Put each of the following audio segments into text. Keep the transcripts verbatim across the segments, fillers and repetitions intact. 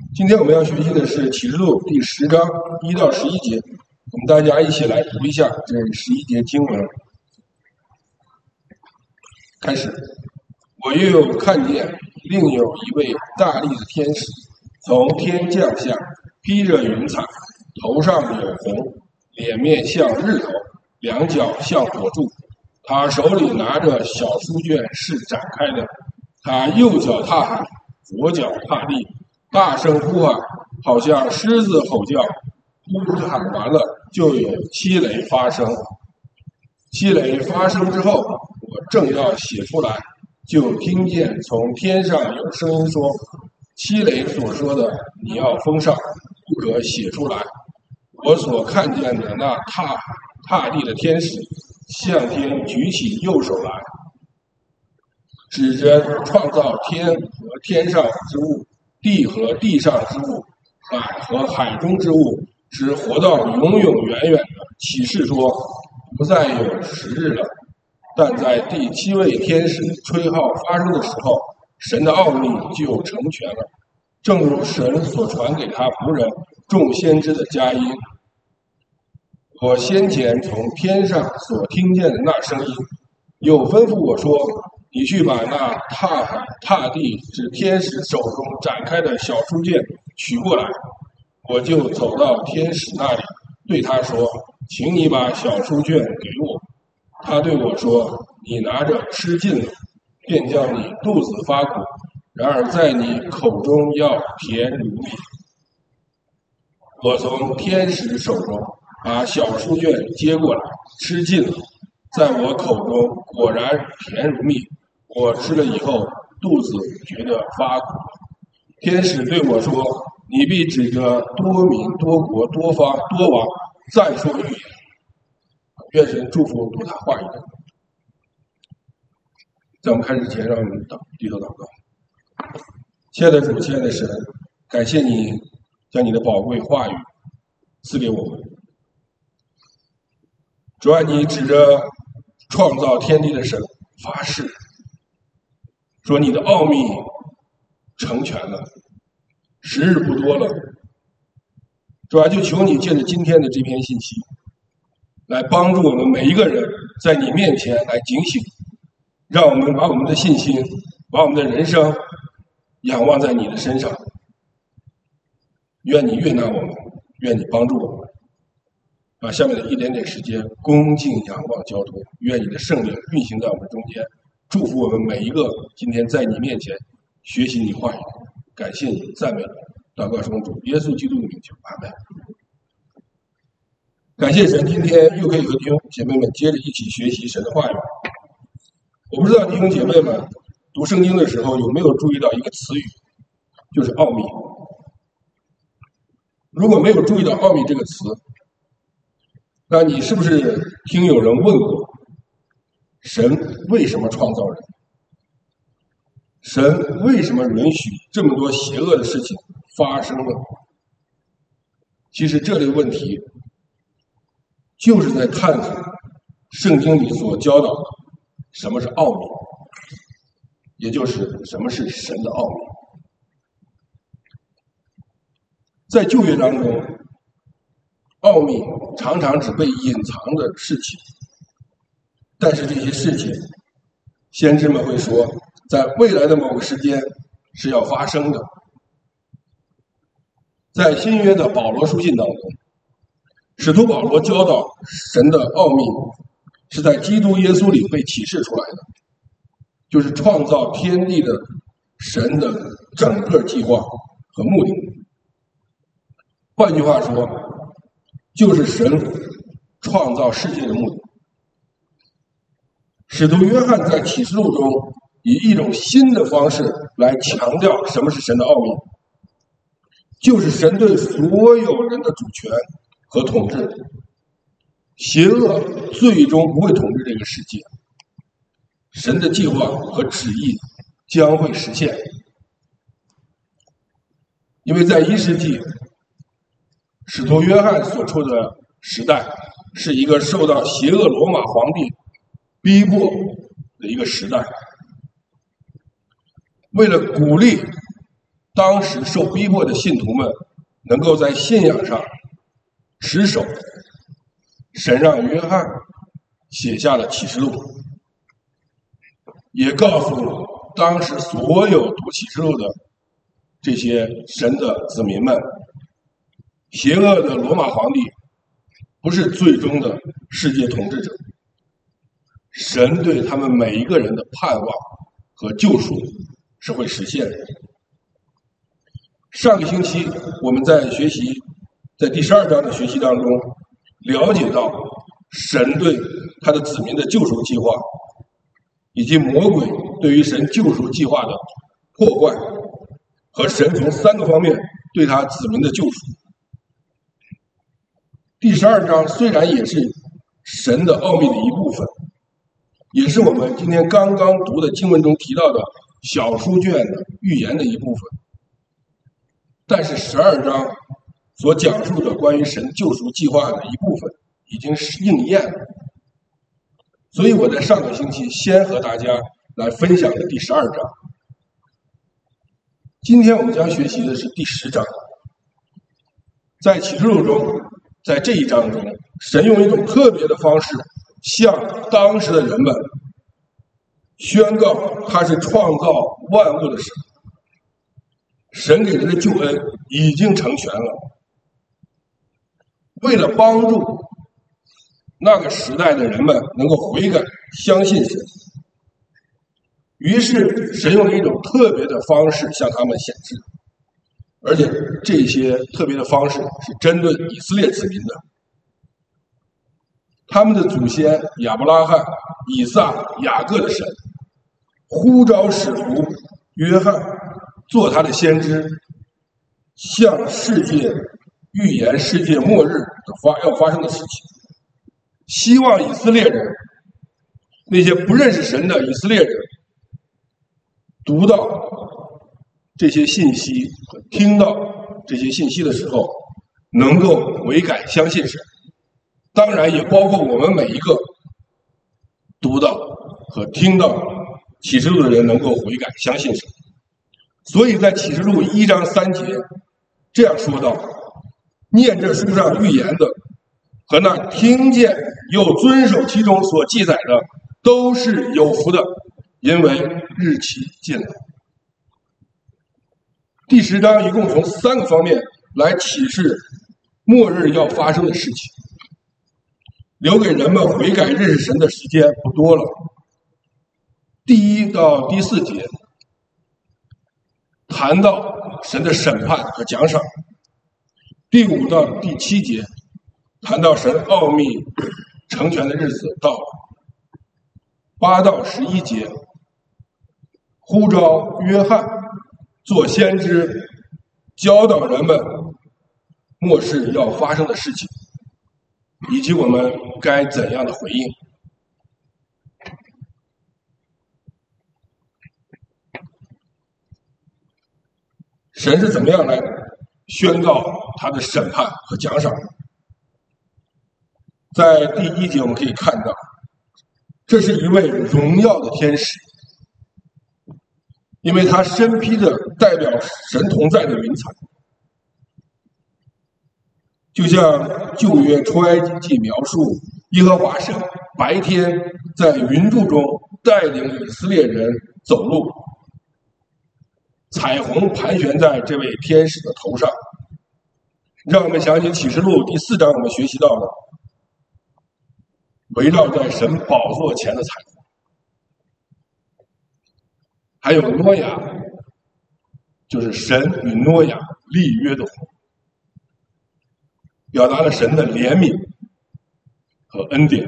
今天我们要学习的是启示录第十章一到十一节，我们大家一起来读一下这十一节经文。开始，我又有看见另有一位大力的天使从天降下，披着云彩，头上有红，脸面像日头，两脚像火柱。他手里拿着小书卷是展开的，他右脚踏海，左脚踏地，大声呼喊，好像狮子吼叫。呼喊完了，就有七雷发生。七雷发生之后，我正要写出来，就听见从天上有声音说：七雷所说的，你要封上，不可写出来。我所看见的那踏踏地的天使，向天举起右手来，指着创造天和天上之物，地和地上之物，海和海中之物，只活到永永远远的启示说，不再有时日了。但在第七位天使吹号发生的时候，神的奥秘就成全了，正如神所传给他仆人众先知的佳音。我先前从天上所听见的那声音，又吩咐我说，你去把那踏海踏地之天使手中展开的小书卷取过来。我就走到天使那里，对他说，请你把小书卷给我。他对我说，你拿着吃尽了，便叫你肚子发苦，然而在你口中要甜如蜜。我从天使手中把小书卷接过来，吃尽了，在我口中果然甜如蜜。我吃了以后，肚子觉得发苦。天使对我说，你必指着多民多国多方多王再说预言。愿神祝福读他话语的。在我们开始前，让我们低头祷告。亲爱的主，亲爱的神，感谢你将你的宝贵话语赐给我们。主啊，你指着创造天地的神发誓，说你的奥秘成全了，时日不多了。主啊，就求你借着今天的这篇信息，来帮助我们每一个人在你面前来警醒，让我们把我们的信心，把我们的人生仰望在你的身上。愿你悦纳我们，愿你帮助我们。把下面的一点点时间恭敬仰望交托，愿你的圣灵运行在我们中间，祝福我们每一个今天在你面前学习你话语。感谢你，赞美你，祷告奉主耶稣基督的名求，阿们。感谢神，今天又可以和弟兄姐妹们接着一起学习神的话语。我不知道弟兄姐妹们读圣经的时候有没有注意到一个词语，就是奥秘。如果没有注意到奥秘这个词，那你是不是听有人问过，神为什么创造人？神为什么允许这么多邪恶的事情发生呢？其实这类问题就是在探索圣经里所教导的什么是奥秘，也就是什么是神的奥秘。在旧约当中，奥秘常常只被隐藏的事情，但是这些事情，先知们会说，在未来的某个时间是要发生的。在新约的保罗书信当中，使徒保罗教导神的奥秘是在基督耶稣里被启示出来的，就是创造天地的神的整个计划和目的。换句话说，就是神创造世界的目的。使徒约翰在启示录中以一种新的方式来强调什么是神的奥秘，就是神对所有人的主权和统治，邪恶最终不会统治这个世界，神的计划和旨意将会实现。因为在一世纪，使徒约翰所处的时代是一个受到邪恶罗马皇帝逼迫的一个时代。为了鼓励当时受逼迫的信徒们能够在信仰上持守，神让约翰写下了启示录，也告诉当时所有读启示录的这些神的子民们，邪恶的罗马皇帝不是最终的世界统治者，神对他们每一个人的盼望和救赎是会实现的。上个星期我们在学习，在第十二章的学习当中，了解到神对他的子民的救赎计划，以及魔鬼对于神救赎计划的破坏，和神从三个方面对他子民的救赎。第十二章虽然也是神的奥秘的一部分，也是我们今天刚刚读的经文中提到的小书卷的预言的一部分，但是十二章所讲述的关于神救赎计划的一部分已经是应验了。所以我在上个星期先和大家来分享的第十二章。今天我们将学习的是第十章。在启示录中，在这一章中，神用一种特别的方式向当时的人们宣告他是创造万物的神，神给人的救恩已经成全了。为了帮助那个时代的人们能够悔改相信神，于是神用了一种特别的方式向他们显示，而且这些特别的方式是针对以色列子民的。他们的祖先亚伯拉罕、以撒、雅各的神呼召使徒约翰做他的先知，向世界预言世界末日的发要发生的事情，希望以色列人，那些不认识神的以色列人，读到这些信息和听到这些信息的时候，能够悔改相信神。当然也包括我们每一个读到和听到启示录的人能够悔改相信神。所以在启示录一章三节这样说道：念这书上预言的和那听见又遵守其中所记载的，都是有福的，因为日期近了。第十章一共从三个方面来启示末日要发生的事情，留给人们悔改认识神的时间不多了。第一到第四节谈到神的审判和奖赏，第五到第七节谈到神奥秘成全的日子到了，八到十一节呼召约翰做先知，教导人们末世要发生的事情，以及我们该怎样的回应。神是怎么样来宣告他的审判和奖赏？在第一节我们可以看到，这是一位荣耀的天使，因为他身披着代表神同在的云彩，就像旧约出埃及记描述耶和华神白天在云柱中带领以色列人走路，彩虹盘旋在这位天使的头上，让我们想起启示录第四章我们学习到的围绕在神宝座前的彩虹，还有诺亚，就是神与诺亚立约的火，表达了神的怜悯和恩典。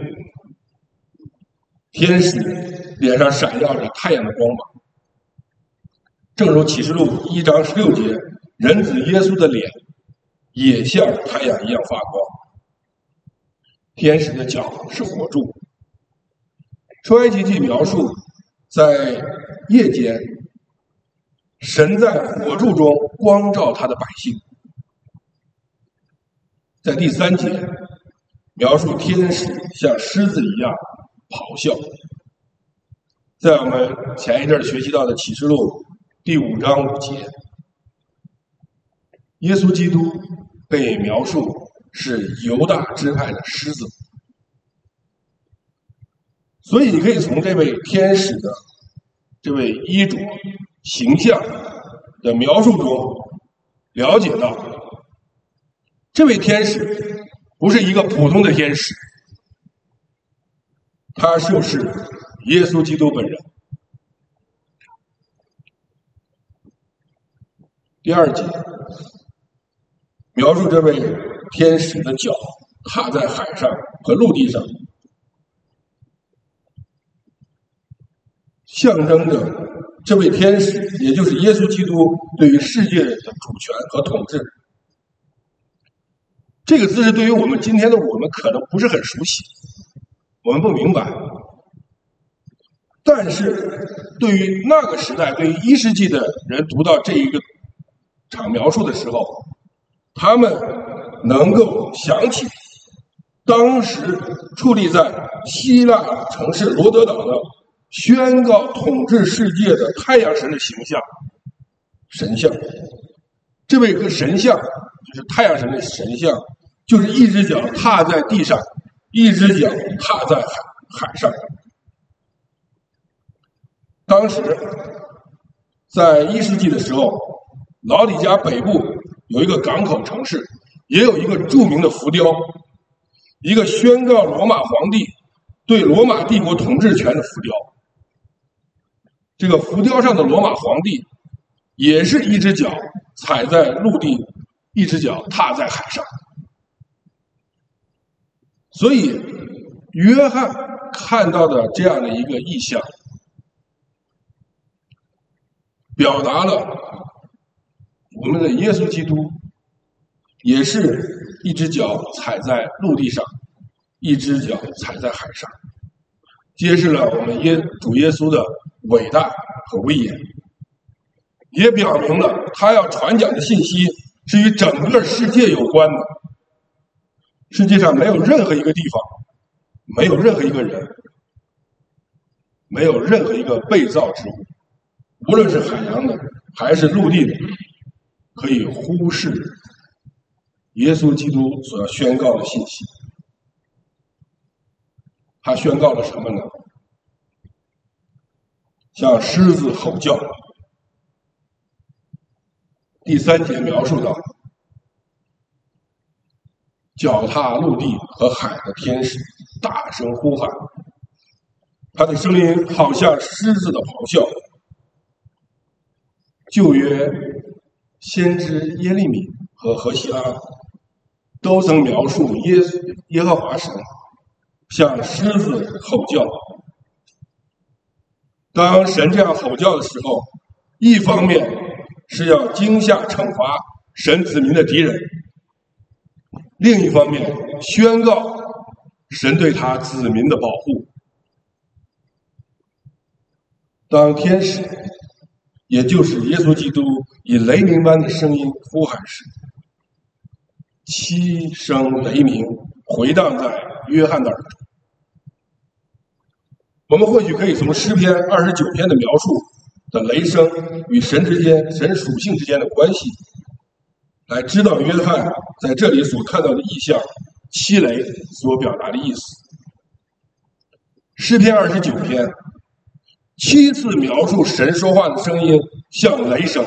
天使脸上闪耀着太阳的光芒，正如启示录一章十六节，人子耶稣的脸也像太阳一样发光。天使的脚是火柱。出埃及记描述，在夜间，神在火柱中光照他的百姓。在第三节描述天使像狮子一样咆哮。在我们前一阵学习到的启示录第五章五节， 耶稣基督被描述是犹大支派的狮子，所以你可以从这位天使的这位衣着形象的描述中了解到，这位天使不是一个普通的天使，他就是耶稣基督本人。第二节描述这位天使的脚踏在海上和陆地上，象征着这位天使，也就是耶稣基督对于世界的主权和统治。这个姿势对于我们今天的我们可能不是很熟悉，我们不明白。但是对于那个时代，对于一世纪的人读到这一个场描述的时候，他们能够想起当时矗立在希腊城市罗德岛的宣告统治世界的太阳神的形象神像。这位个神像就是太阳神的神像，就是一只脚踏在地上，一只脚踏在海海上。当时在一世纪的时候，老底加北部有一个港口城市，也有一个著名的浮雕，一个宣告罗马皇帝对罗马帝国统治权的浮雕。这个浮雕上的罗马皇帝也是一只脚踩在陆地，一只脚踏在海上。所以约翰看到的这样的一个意象，表达了我们的耶稣基督也是一只脚踩在陆地上，一只脚踩在海上，揭示了我们耶主耶稣的伟大和威严，也表明了他要传讲的信息是与整个世界有关的。世界上没有任何一个地方，没有任何一个人，没有任何一个被造之物，无论是海洋的还是陆地的，可以忽视耶稣基督所要宣告的信息。他宣告了什么呢？像狮子吼叫。第三节描述到，脚踏陆地和海的天使大声呼喊，他的声音好像狮子的咆哮。旧约先知耶利米和何西阿都曾描述耶耶和华神像狮子吼叫。当神这样吼叫的时候，一方面是要惊吓惩罚神子民的敌人，另一方面宣告神对他子民的保护。当天使，也就是耶稣基督以雷鸣般的声音呼喊时，七声雷鸣回荡在约翰的耳中。我们或许可以从诗篇二十九篇的描述的雷声与神之间、神属性之间的关系，来知道约翰在这里所看到的意象七雷所表达的意思。诗篇二十九篇七次描述神说话的声音像雷声。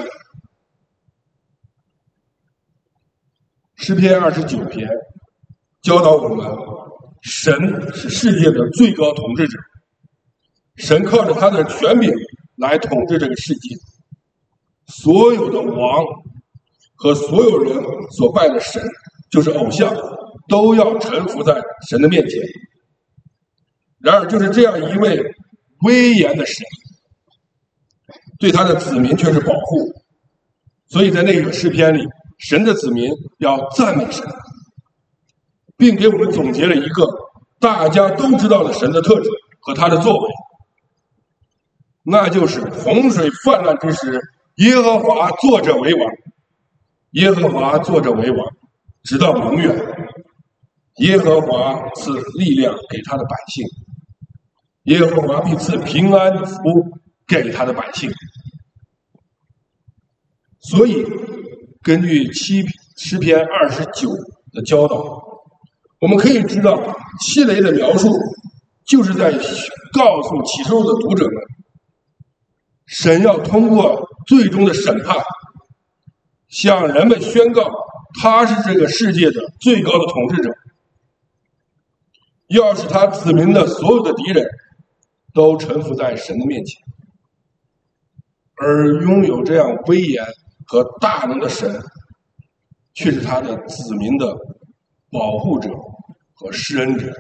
诗篇二十九篇教导我们，神是世界的最高统治者，神靠着他的权柄来统治这个世界，所有的王和所有人所拜的神，就是偶像，都要臣服在神的面前。然而就是这样一位威严的神，对他的子民却是保护。所以在那个诗篇里，神的子民要赞美神，并给我们总结了一个大家都知道的神的特质和他的作为，那就是洪水泛滥之时，耶和华坐着为王，耶和华坐着为王，直到永远。耶和华赐力量给他的百姓，耶和华必赐平安的福给他的百姓。所以根据七诗篇二十九的教导，我们可以知道七雷的描述就是在告诉启示录的读者们，神要通过最终的审判，向人们宣告他是这个世界的最高的统治者，要使他子民的所有的敌人都臣服在神的面前。而拥有这样威严和大能的神，却是他的子民的保护者和施恩者。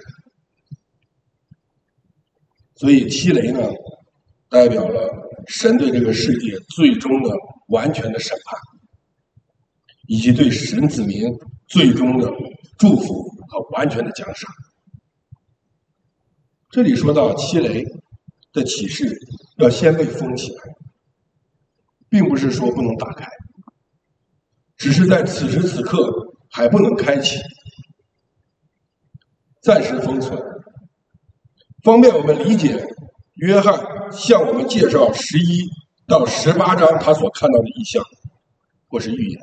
所以七雷呢，代表了神对这个世界最终的完全的审判，以及对神子民最终的祝福和完全的奖赏。这里说到七雷的启示要先被封起来，并不是说不能打开，只是在此时此刻还不能开启，暂时封存，方便我们理解约翰向我们介绍十一到十八章他所看到的异象或是预言。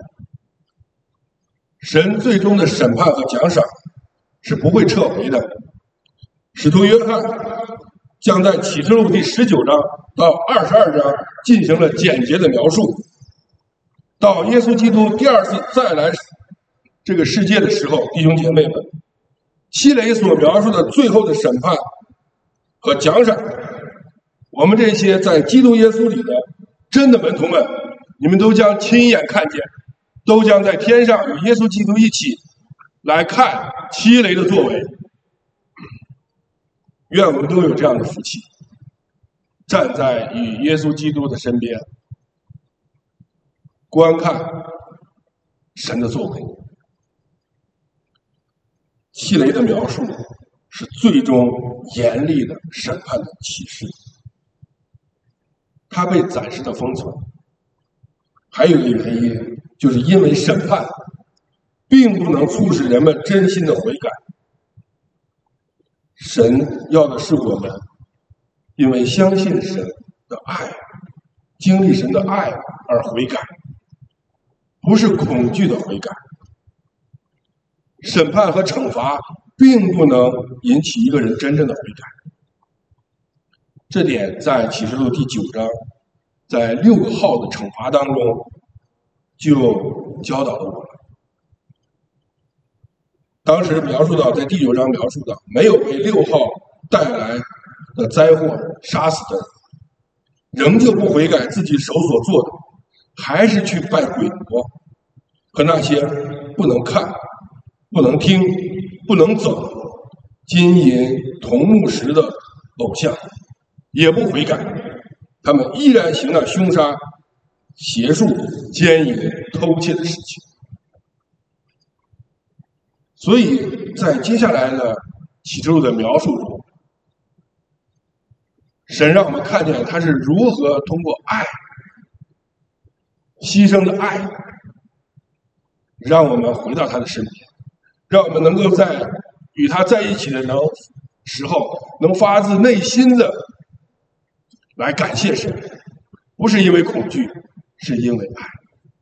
神最终的审判和奖赏是不会撤回的。使徒约翰将在启示录第十九章到二十二章进行了简洁的描述，到耶稣基督第二次再来这个世界的时候，弟兄姐妹们，七雷所描述的最后的审判和奖赏，我们这些在基督耶稣里的真的门徒们，你们都将亲眼看见，都将在天上与耶稣基督一起来看七雷的作为。愿我们都有这样的福气，站在与耶稣基督的身边，观看神的作为。七雷的描述是最终严厉的审判的启示，它被暂时的封存。还有一个原因，就是因为审判并不能促使人们真心的悔改。神要的是我们因为相信神的爱，经历神的爱而悔改，不是恐惧的悔改。审判和惩罚并不能引起一个人真正的悔改，这点在启示录第九章在六个号的惩罚当中就教导了我们。当时描述到，在第九章描述到，没有被六号带来的灾祸杀死的人，仍旧不悔改自己手所做的，还是去拜鬼魔和那些不能看、不能听、不能走、金银铜木石的偶像，也不悔改，他们依然行那凶杀、邪术、奸淫、偷窃的事情。所以在接下来的启示录的描述中，神让我们看见他是如何通过爱，牺牲的爱，让我们回到他的身边，让我们能够在与他在一起的能时候，能发自内心的来感谢神，不是因为恐惧，是因为爱。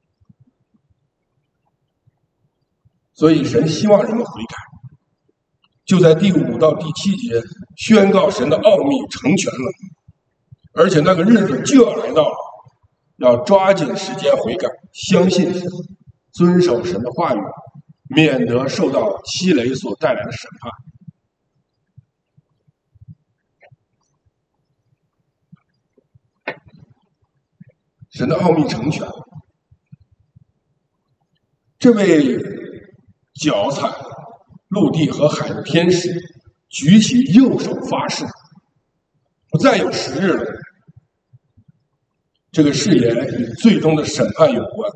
所以神希望人们悔改，就在第五到第七节宣告神的奥秘成全了，而且那个日子就要来到了，要抓紧时间悔改，相信神，遵守神的话语，免得受到七雷所带来的审判。神的奥秘成全，这位脚踩陆地和海的天使举起右手发誓，不再有时日了。这个誓言与最终的审判有关。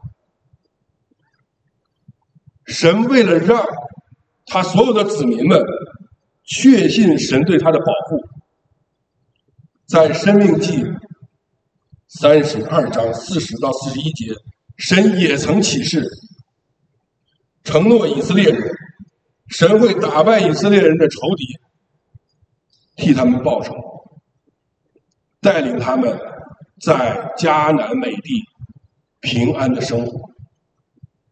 神为了让他所有的子民们确信神对他的保护，在申命记三十二章四十到四十一节，神也曾启示，承诺以色列人，神会打败以色列人的仇敌，替他们报仇，带领他们在迦南美地平安的生活。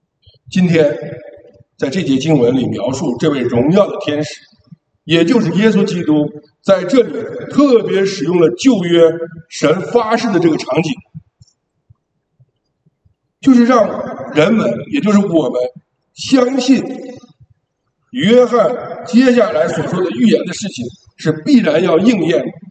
今天在这节经文里描述这位荣耀的天使，也就是耶稣基督，在这里特别使用了旧约神发誓的这个场景，就是让人们，也就是我们相信约翰接下来所说的预言的事情是必然要应验的。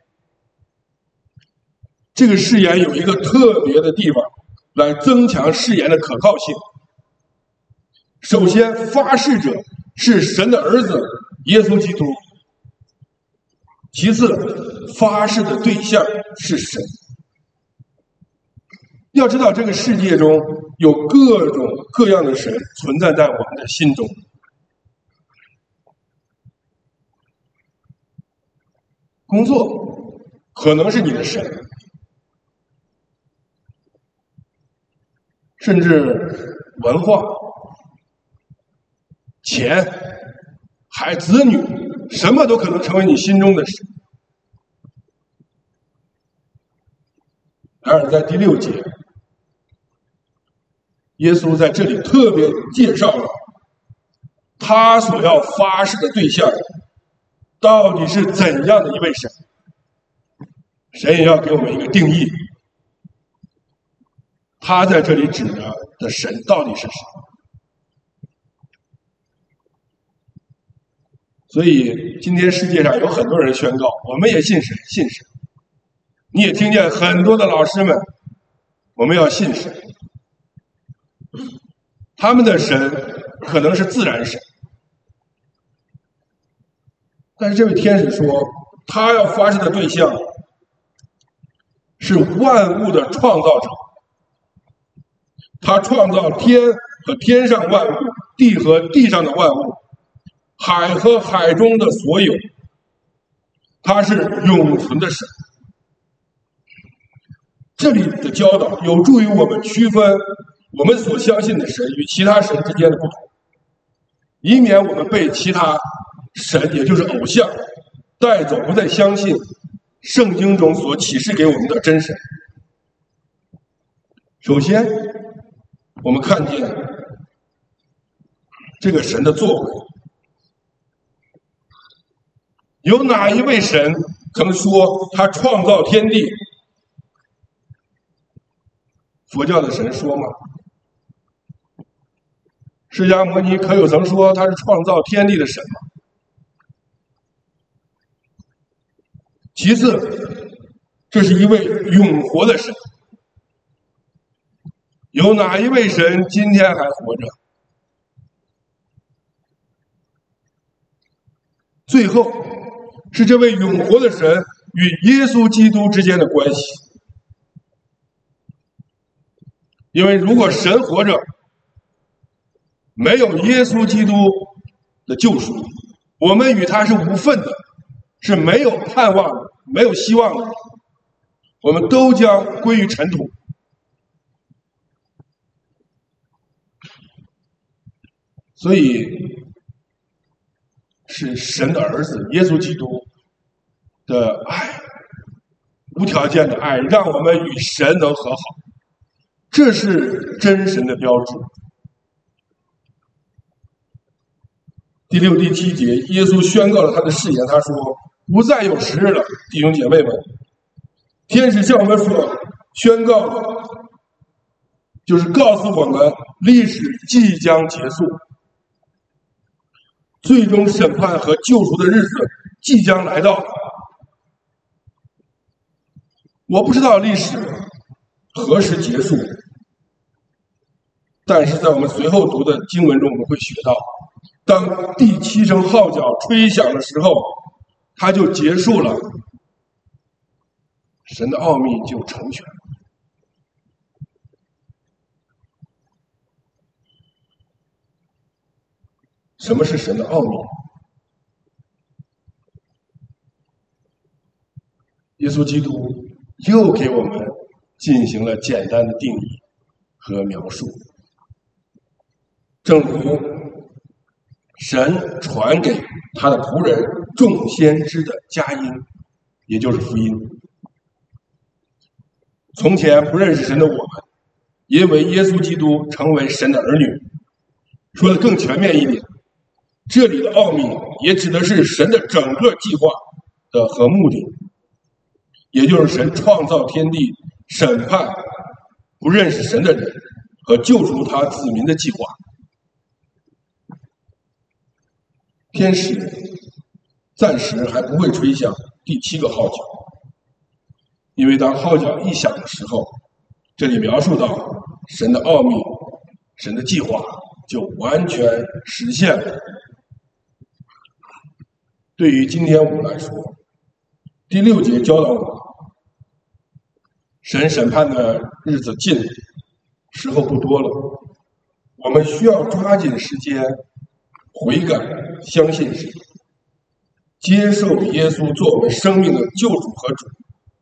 这个誓言有一个特别的地方，来增强誓言的可靠性。首先，发誓者是神的儿子耶稣基督；其次，发誓的对象是神。要知道，这个世界中有各种各样的神存在在我们的心中。工作可能是你的神，甚至文化、钱、还子女，什么都可能成为你心中的神。然而，在第六节，耶稣在这里特别介绍了他所要发誓的对象到底是怎样的一位神。神也要给我们一个定义，他在这里指的的神到底是谁？所以今天世界上有很多人宣告，我们也信神，信神。你也听见很多的老师们，我们要信神。他们的神可能是自然神，但是这位天使说，他要发誓的对象是万物的创造者。他创造天和天上万物，地和地上的万物，海和海中的所有。他是永存的神。这里的教导有助于我们区分我们所相信的神与其他神之间的不同，以免我们被其他神，也就是偶像带走，不再相信圣经中所启示给我们的真神。首先，我们看见这个神的作为，有哪一位神可能说他创造天地？佛教的神说吗？释迦牟尼可有曾说他是创造天地的神吗？其次，这是一位永活的神。有哪一位神今天还活着？最后，是这位永活的神与耶稣基督之间的关系。因为如果神活着，没有耶稣基督的救赎，我们与他是无份的，是没有盼望的，没有希望的，我们都将归于尘土。所以，是神的儿子耶稣基督的爱，无条件的爱，让我们与神能和好。这是真神的标志。第六、第七节，耶稣宣告了他的誓言，他说：“不再有时日了，弟兄姐妹们，天使向我们所宣告的，就是告诉我们历史即将结束，最终审判和救赎的日子即将来到。我不知道历史何时结束，但是在我们随后读的经文中，我们会学到，当第七声号角吹响的时候，它就结束了，神的奥秘就成全了。什么是神的奥秘？耶稣基督又给我们进行了简单的定义和描述。正如神传给他的仆人众先知的佳音，也就是福音。从前不认识神的我们，因为耶稣基督成为神的儿女， 说的更全面一点，这里的奥秘也指的是神的整个计划的和目的，也就是神创造天地、审判不认识神的人和救赎他子民的计划。天使暂时还不会吹响第七个号角，因为当号角一响的时候，这里描述到神的奥秘、神的计划就完全实现了。对于今天我们来说，第六节教导我们，神审判的日子近了，时候不多了，我们需要抓紧时间悔改，相信神，接受耶稣做我们生命的救主和主。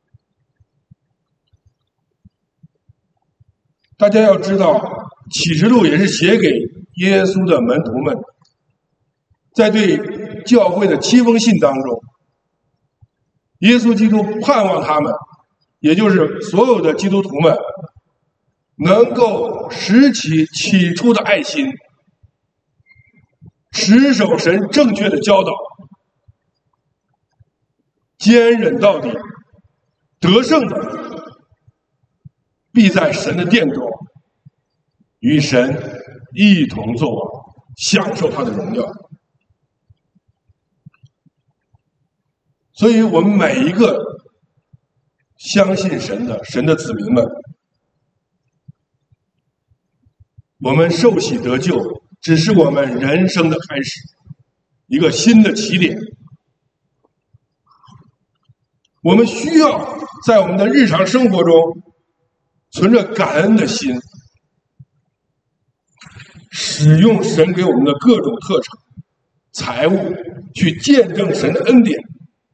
大家要知道，启示录也是写给耶稣的门徒们，在对教会的七封信当中，耶稣基督盼望他们，也就是所有的基督徒们，能够拾起起初的爱心，持守神正确的教导，坚忍到底，得胜的必在神的殿中与神一同作王，享受他的荣耀。所以我们每一个相信神的神的子民们，我们受洗得救只是我们人生的开始，一个新的起点。我们需要在我们的日常生活中存着感恩的心，使用神给我们的各种特长、财物，去见证神的恩典。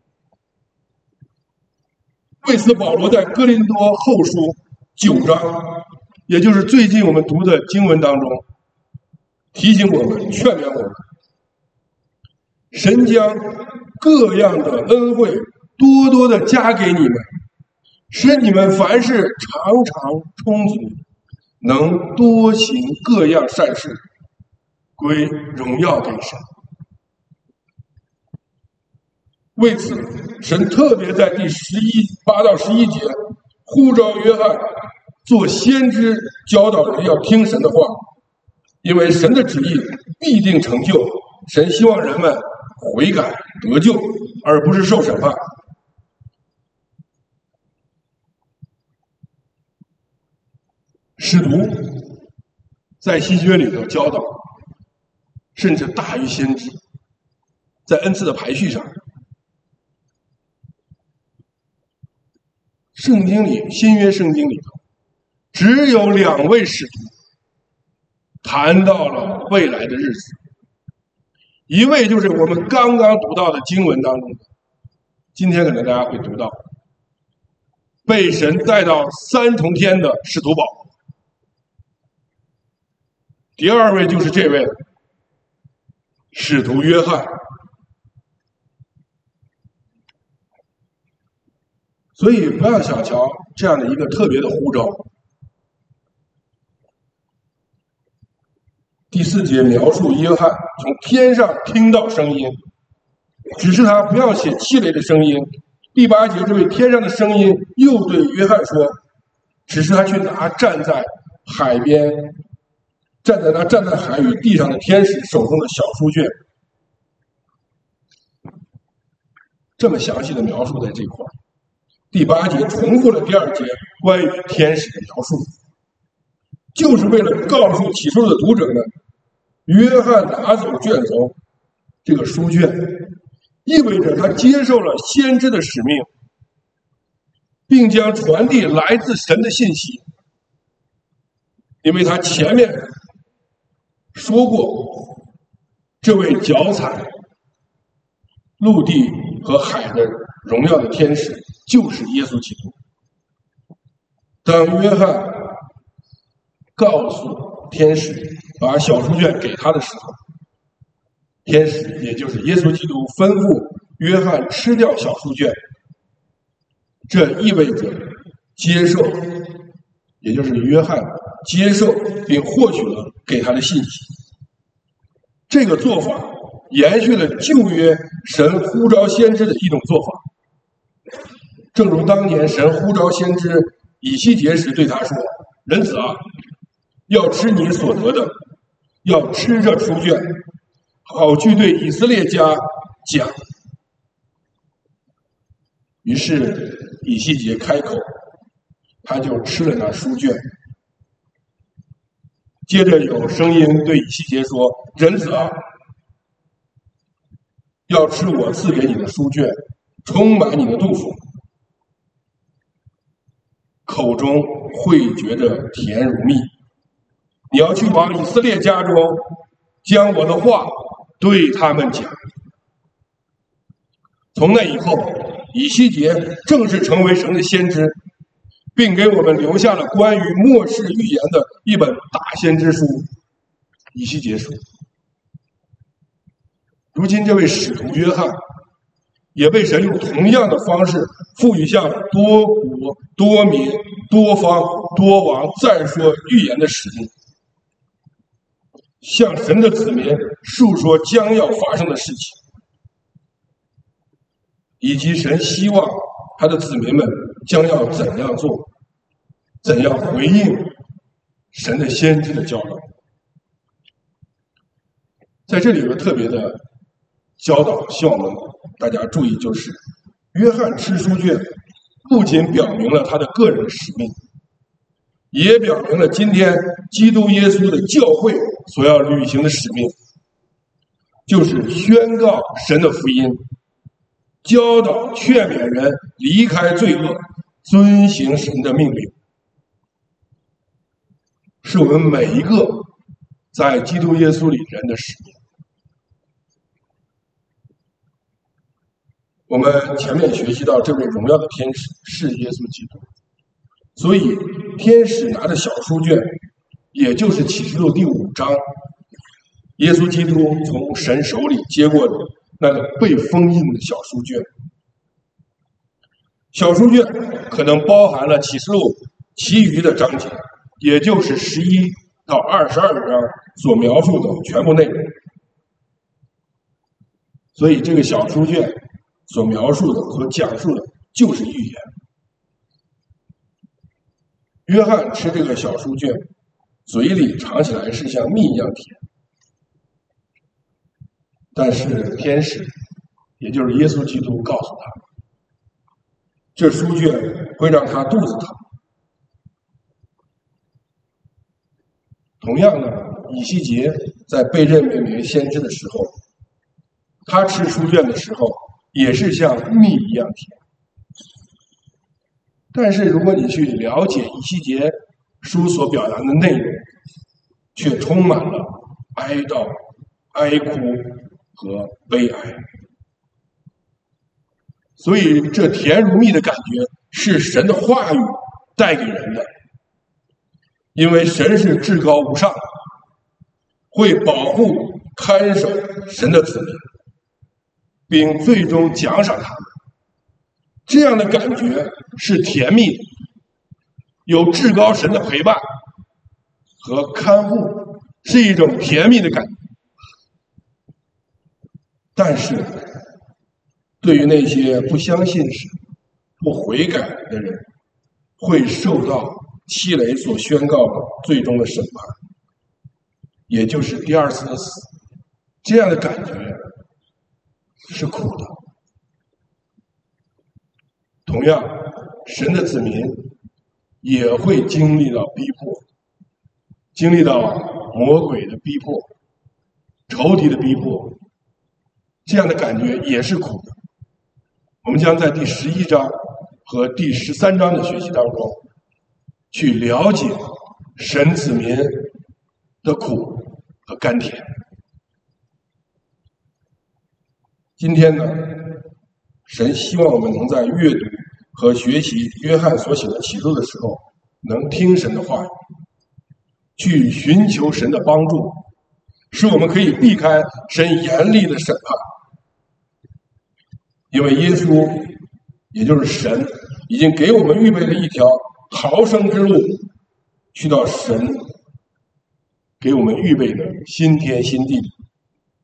为此，保罗在哥林多后书九章，也就是最近我们读的经文当中，提醒我们、劝勉我们：神将各样的恩惠多多的加给你们，使你们凡事常常充足，能多行各样善事，归荣耀给神。为此，神特别在第十一八到十一节呼召约翰做先知，教导人要听神的话，因为神的旨意必定成就。神希望人们悔改得救，而不是受审判。使徒在新约里头教导，甚至大于先知，在恩赐的排序上。圣经里，新约圣经里头，只有两位使徒谈到了未来的日子，一位就是我们刚刚读到的经文当中的，今天可能大家会读到被神带到三重天的使徒保罗，第二位就是这位使徒约翰。所以不要小瞧这样的一个特别的呼召。第四节描述约翰从天上听到声音，只是他不要写气雷的声音。第八节这位天上的声音又对约翰说，只是他去拿站在海边站在那站在海与地上的天使手中的小书卷。这么详细的描述在这块，第八节重复了第二节关于天使的描述，就是为了告诉启示录的读者们，约翰拿走卷轴这个书卷，意味着他接受了先知的使命，并将传递来自神的信息。因为他前面说过，这位脚踩陆地和海的荣耀的天使就是耶稣基督。当约翰告诉天使把小书卷给他的时候，天使也就是耶稣基督吩咐约翰吃掉小书卷，这意味着接受，也就是约翰接受并获取了给他的信息。 这个做法延续了旧约神呼召先知的一种做法。正如当年神呼召先知以西结时对他说：“人子啊，要吃你所得的，要吃这书卷，好去对以色列家讲。”于是以西结开口，他就吃了那书卷。接着有声音对以西结说：“人子啊，要吃我赐给你的书卷，充满你的肚腹，口中会觉着甜如蜜。你要去往以色列家中，将我的话对他们讲。”从那以后，以西结正式成为神的先知，并给我们留下了关于末世预言的一本大先知书《以西结书》。如今这位使徒约翰也被神用同样的方式赋予向多国、多民、多方、多王再说预言的使命，向神的子民述说将要发生的事情，以及神希望他的子民们将要怎样做，怎样回应神的先知的教导。在这里有个特别的教导，希望我们大家注意，就是约翰吃书卷不仅表明了他的个人使命，也表明了今天基督耶稣的教会所要履行的使命，就是宣告神的福音，教导劝勉人离开罪恶，遵行神的命令，是我们每一个在基督耶稣里人的使命。我们前面学习到，这位荣耀的天使是耶稣基督，所以天使拿着小书卷，也就是启示录第五章，耶稣基督从神手里接过的那个被封印的小书卷。小书卷可能包含了启示录其余的章节，也就是十一到二十二章所描述的全部内容。所以这个小书卷所描述的、所讲述的就是预言。约翰吃这个小书卷，嘴里尝起来是像蜜一样甜，但是天使，也就是耶稣基督告诉他，这书卷会让他肚子疼。同样的，以西结在被任命为先知的时候，他吃书卷的时候也是像蜜一样甜。但是如果你去了解以西结书所表达的内容，却充满了哀悼、哀哭和悲哀。所以这甜如蜜的感觉是神的话语带给人的，因为神是至高无上，会保护看守神的子民，并最终奖赏他们。这样的感觉是甜蜜的，有至高神的陪伴和看护，是一种甜蜜的感觉。但是对于那些不相信神、不悔改的人，会受到七雷所宣告的最终的审判，也就是第二次的死。这样的感觉是苦的。同样，神的子民也会经历到逼迫，经历到魔鬼的逼迫、仇敌的逼迫，这样的感觉也是苦的。我们将在第十一章和第十三章的学习当中，去了解神子民的苦和甘甜。今天呢，神希望我们能在阅读和学习约翰所写的启示录的时候，能听神的话语，去寻求神的帮助，使我们可以避开神严厉的审判。因为耶稣，也就是神，已经给我们预备了一条逃生之路，去到神给我们预备的新天新地里。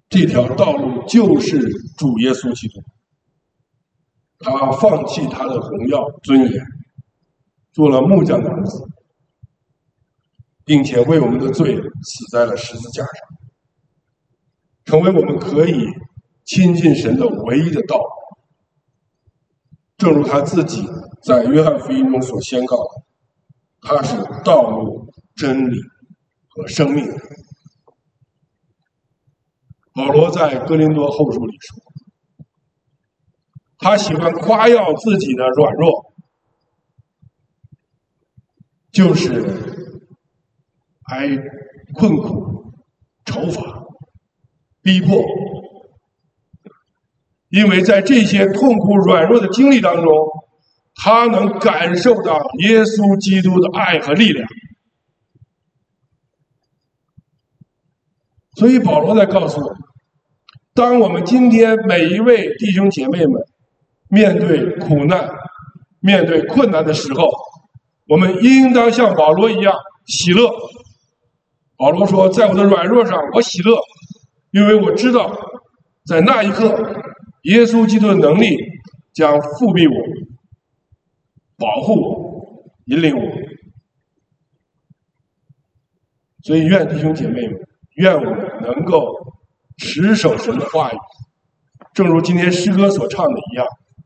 这条道路就是主耶稣基督。他放弃他的荣耀尊严，做了木匠的儿子，并且为我们的罪死在了十字架上，成为我们可以亲近神的唯一的道路。正如他自己在约翰福音中所宣告的，他是道路、真理和生命。保罗在哥林多后书里说，他喜欢夸耀自己的软弱，就是挨困苦、愁罚、逼迫，因为在这些痛苦软弱的经历当中，他能感受到耶稣基督的爱和力量。所以保罗在告诉我们，当我们今天每一位弟兄姐妹们面对苦难、面对困难的时候，我们应当像保罗一样喜乐。保罗说，在我的软弱上我喜乐，因为我知道在那一刻耶稣基督的能力将复庇我，保护我，引领我。所以愿弟兄姐妹们，愿我们能够持守神的话语，正如今天诗歌所唱的一样，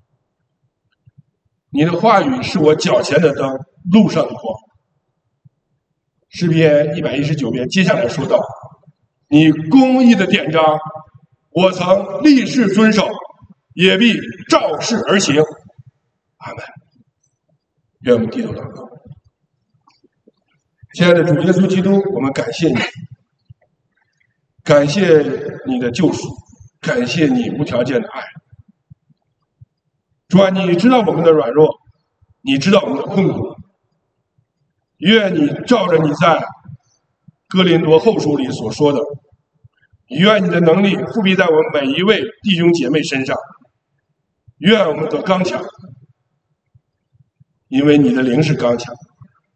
你的话语是我脚前的灯，路上的光。诗篇一百一十九篇接下来说道，你公义的典章我曾立誓遵守，也必照事而行。阿们。愿我们低头祷告。亲爱的主耶稣基督，我们感谢你，感谢你的救赎，感谢你无条件的爱。主啊，你知道我们的软弱，你知道我们的困苦，愿你照着你在哥林多后书里所说的，愿你的能力复庇在我们每一位弟兄姐妹身上，愿我们得刚强，因为你的灵是刚强。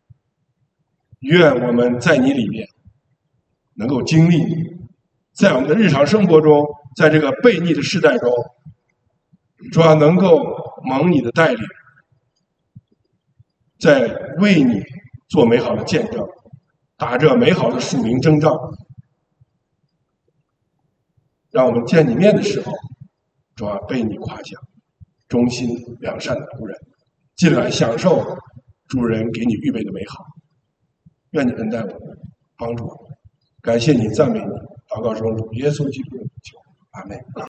愿我们在你里面能够经历你，在我们的日常生活中，在这个悖逆的世代中，主要能够蒙你的带领，在为你做美好的见证，打着美好的属灵征战，让我们见你面的时候，主要被你夸奖，忠心良善的仆人，进来享受主人给你预备的美好。愿你恩待我们，帮助我们，感谢你，赞美你，祷告中主耶稣基督的求，阿们。